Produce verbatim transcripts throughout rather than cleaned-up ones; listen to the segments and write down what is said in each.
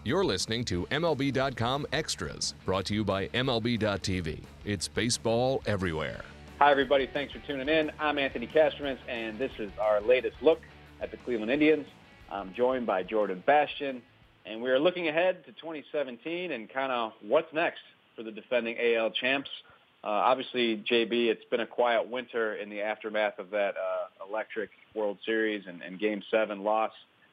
You're listening to M L B dot com Extras, brought to you by M L B dot T V. It's baseball everywhere. Hi, everybody. Thanks for tuning in. I'm Anthony Castromans, and this is our latest look at the Cleveland Indians. I'm joined by Jordan Bastian, and we are looking ahead to twenty seventeen and kind of what's next for the defending A L champs. Uh, obviously, J B, it's been a quiet winter in the aftermath of that uh, electric World Series and, and Game seven loss.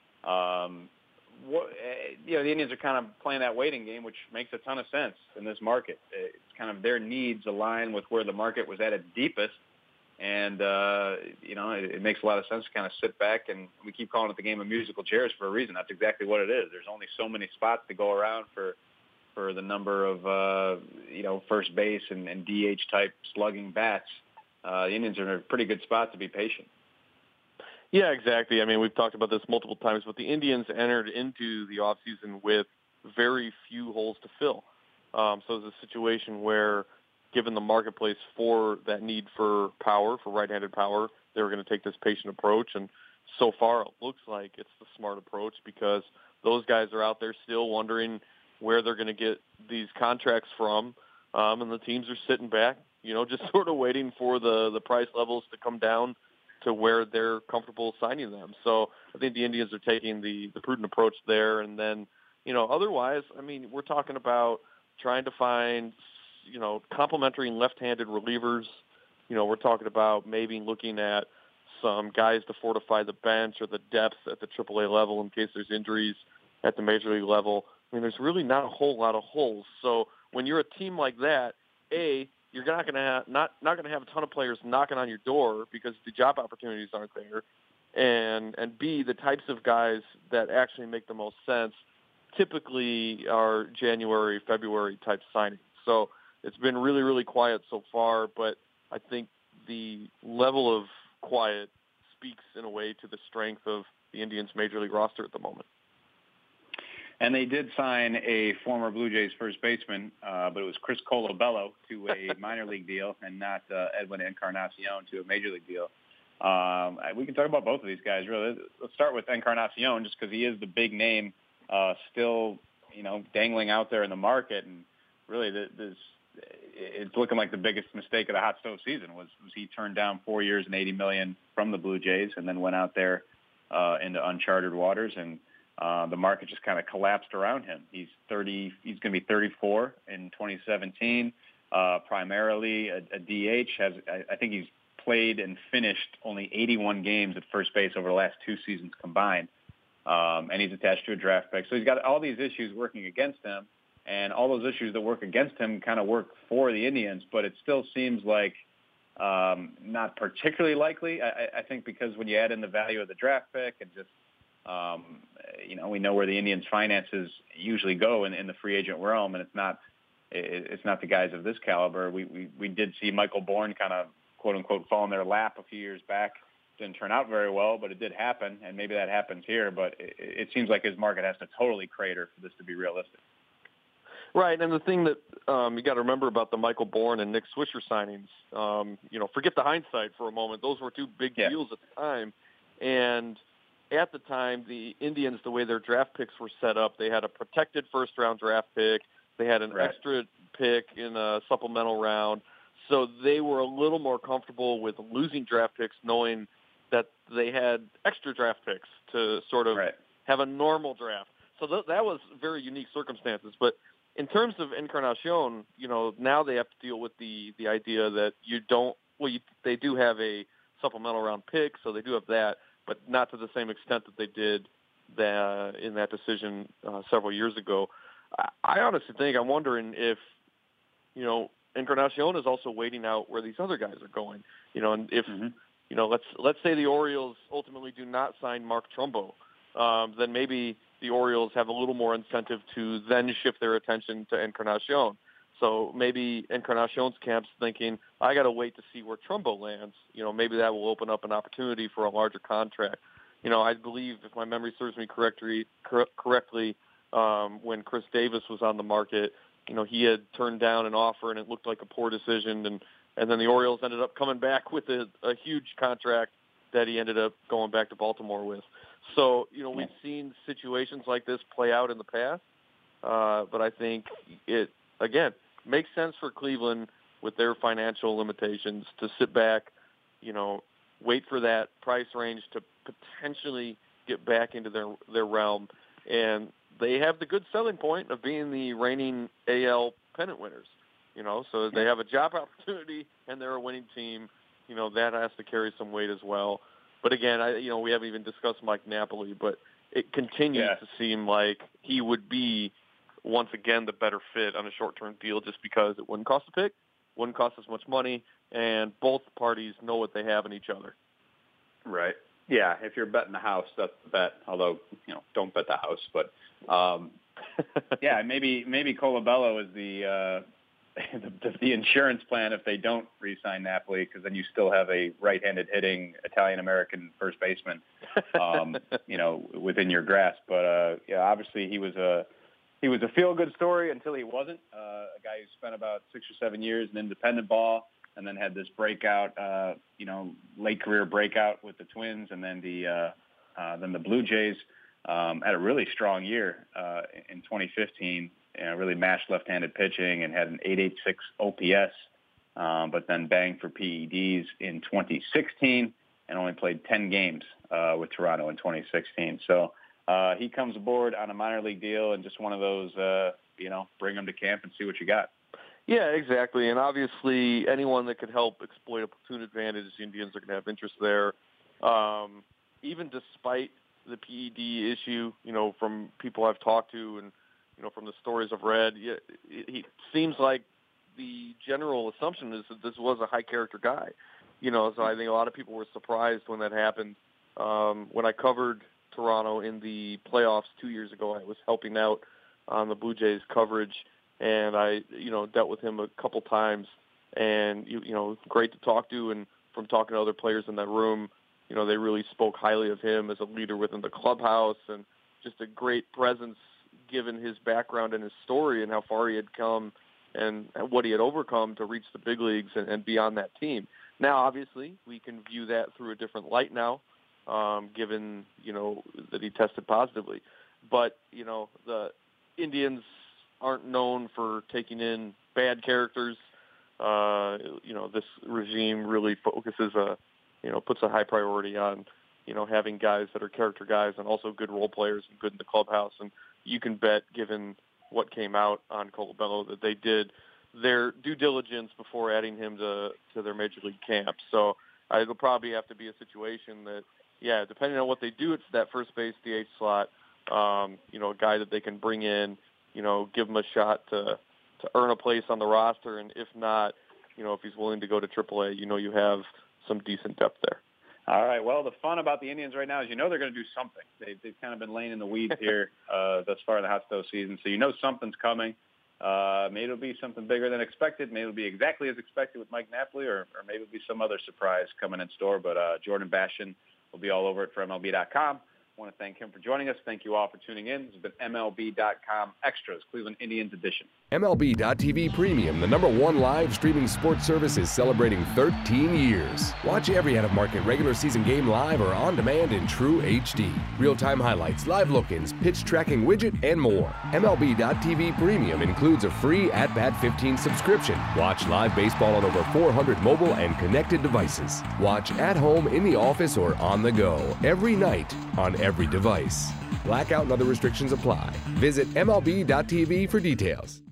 Um, what, you know, the Indians are kind of playing that waiting game, which makes a ton of sense in this market. It's kind of their needs align with where the market was at its deepest. And, uh, you know, it, it makes a lot of sense to kind of sit back, and we keep calling it the game of musical chairs for a reason. That's exactly what it is. There's only so many spots to go around for for the number of, uh, you know, first base and, and D H-type slugging bats. Uh, the Indians are in a pretty good spot to be patient. Yeah, exactly. I mean, we've talked about this multiple times, but the Indians entered into the offseason with very few holes to fill. Um, so it's a situation where, given the marketplace for that need for power, for right-handed power, they were going to take this patient approach. And so far, it looks like it's the smart approach because those guys are out there still wondering where they're going to get these contracts from. Um, and the teams are sitting back, you know, just sort of waiting for the, the price levels to come down to where they're comfortable signing them. So I think the Indians are taking the, the prudent approach there. And then, you know, otherwise, I mean, we're talking about trying to find, you know, complementary left-handed relievers. You know, we're talking about maybe looking at some guys to fortify the bench or the depth at the triple A level in case there's injuries at the major league level. I mean, there's really not a whole lot of holes. So when you're a team like that, A, you're not going to have not not going to have a ton of players knocking on your door because the job opportunities aren't there, and and B, the types of guys that actually make the most sense typically are January, February type signings. So it's been really, really quiet so far, but I think the level of quiet speaks in a way to the strength of the Indians' major league roster at the moment. And they did sign a former Blue Jays first baseman, uh, but it was Chris Colabello to a minor league deal and not uh, Edwin Encarnacion to a major league deal. Um, we can talk about both of these guys, really. Let's start with Encarnacion just because he is the big name uh, still, you know, dangling out there in the market. And really, this, it's looking like the biggest mistake of the hot stove season was, was he turned down four years and eighty million dollars from the Blue Jays and then went out there uh, into uncharted waters, and Uh, the market just kind of collapsed around him. He's thirty. He's going to be thirty-four in twenty seventeen. Uh, primarily a, a D H. Has I, I think he's played and finished only eighty-one games at first base over the last two seasons combined. Um, and he's attached to a draft pick. So he's got all these issues working against him, and all those issues that work against him kind of work for the Indians. But it still seems like um, not particularly likely. I, I think because when you add in the value of the draft pick and just Um, you know, we know where the Indians' finances usually go in, in the free agent realm, and it's not it, it's not the guys of this caliber. We we, we did see Michael Bourne kind of quote unquote fall in their lap a few years back. Didn't turn out very well, but it did happen, and maybe that happens here. But it, it seems like his market has to totally crater for this to be realistic. Right, and the thing that um, you got to remember about the Michael Bourne and Nick Swisher signings, um, you know, forget the hindsight for a moment. Those were two big yeah. deals at the time, and at the time, the Indians, the way their draft picks were set up, they had a protected first-round draft pick. They had an right. extra pick in a supplemental round. So they were a little more comfortable with losing draft picks, knowing that they had extra draft picks to sort of right. have a normal draft. So th- that was very unique circumstances. But in terms of Encarnacion, you know, now they have to deal with the, the idea that you don't – well, you, they do have a supplemental round pick, so they do have that, but not to the same extent that they did that, in that decision uh, several years ago. I, I honestly think, I'm wondering if, you know, Encarnacion is also waiting out where these other guys are going. You know, and if, mm-hmm. you know, let's let's say the Orioles ultimately do not sign Mark Trumbo, um, then maybe the Orioles have a little more incentive to then shift their attention to Encarnacion. So maybe Encarnacion's camp's thinking, I got to wait to see where Trumbo lands. You know, maybe that will open up an opportunity for a larger contract. You know, I believe, if my memory serves me correctly, cor- correctly, um, when Chris Davis was on the market, you know, he had turned down an offer and it looked like a poor decision. And, and then the Orioles ended up coming back with a, a huge contract that he ended up going back to Baltimore with. So, you know, we've seen situations like this play out in the past. Uh, but I think it, again, makes sense for Cleveland with their financial limitations to sit back, you know, wait for that price range to potentially get back into their, their realm. And they have the good selling point of being the reigning A L pennant winners, you know, so they have a job opportunity and they're a winning team. You know, that has to carry some weight as well. But again, I, you know, we haven't even discussed Mike Napoli, but it continues yeah. to seem like he would be, once again, the better fit on a short-term deal just because it wouldn't cost a pick, wouldn't cost as much money, and both parties know what they have in each other. Right. Yeah, if you're betting the house, that's the bet. Although, you know, don't bet the house. But, um, yeah, maybe maybe Colabello is the, uh, the the insurance plan if they don't re-sign Napoli, because then you still have a right-handed hitting Italian-American first baseman, um, you know, within your grasp. But, uh, yeah, obviously he was a he was a feel-good story until he wasn't. Uh, a guy who spent about six or seven years in independent ball, and then had this breakout, uh, you know, late career breakout with the Twins, and then the uh, uh, then the Blue Jays um, had a really strong year uh, in twenty fifteen. You know, really mashed left-handed pitching and had an eight eighty-six O P S, um, but then banged for P E Ds in twenty sixteen and only played ten games uh, with Toronto in twenty sixteen. So uh, he comes aboard on a minor league deal and just one of those, uh, you know, bring him to camp and see what you got. Yeah, exactly. And obviously anyone that could help exploit a platoon advantage, the Indians are going to have interest there. Um, even despite the P E D issue, you know, from people I've talked to and, you know, from the stories I've read, it, it seems like the general assumption is that this was a high-character guy. You know, so I think a lot of people were surprised when that happened. Um, when I covered Toronto in the playoffs two years ago, I was helping out on the Blue Jays coverage, and I, you know, dealt with him a couple times, and, you, you know, great to talk to, and from talking to other players in that room, you know, they really spoke highly of him as a leader within the clubhouse and just a great presence given his background and his story and how far he had come and what he had overcome to reach the big leagues and, and be on that team. Now, obviously, we can view that through a different light now, um, given, you know, that he tested positively. But, you know, the Indians aren't known for taking in bad characters. Uh, you know, this regime really focuses a, you know, puts a high priority on, you know, having guys that are character guys and also good role players and good in the clubhouse. And you can bet, given what came out on Colabello, that they did their due diligence before adding him to, to their major league camp. So uh, it'll probably have to be a situation that, yeah, depending on what they do, it's that first base D H slot, um, you know, a guy that they can bring in, you know, give him a shot to, to earn a place on the roster. And if not, you know, if he's willing to go to triple A, you know, you have some decent depth there. All right. Well, the fun about the Indians right now is you know they're going to do something. They've, they've kind of been laying in the weeds here uh, thus far in the hot stove season, so you know something's coming. Uh, maybe it'll be something bigger than expected. Maybe it'll be exactly as expected with Mike Napoli, or, or maybe it'll be some other surprise coming in store. But uh, Jordan Bastian will be all over it for M L B dot com. I want to thank him for joining us. Thank you all for tuning in. This has been M L B dot com Extras, Cleveland Indians edition. M L B dot T V Premium, the number one live streaming sports service, is celebrating thirteen years. Watch every out-of-market regular season game live or on demand in true H D. Real-time highlights, live look-ins, pitch tracking widget, and more. M L B dot T V Premium includes a free At Bat fifteen subscription. Watch live baseball on over four hundred mobile and connected devices. Watch at home, in the office, or on the go every night on every device. Blackout and other restrictions apply. Visit M L B dot T V for details.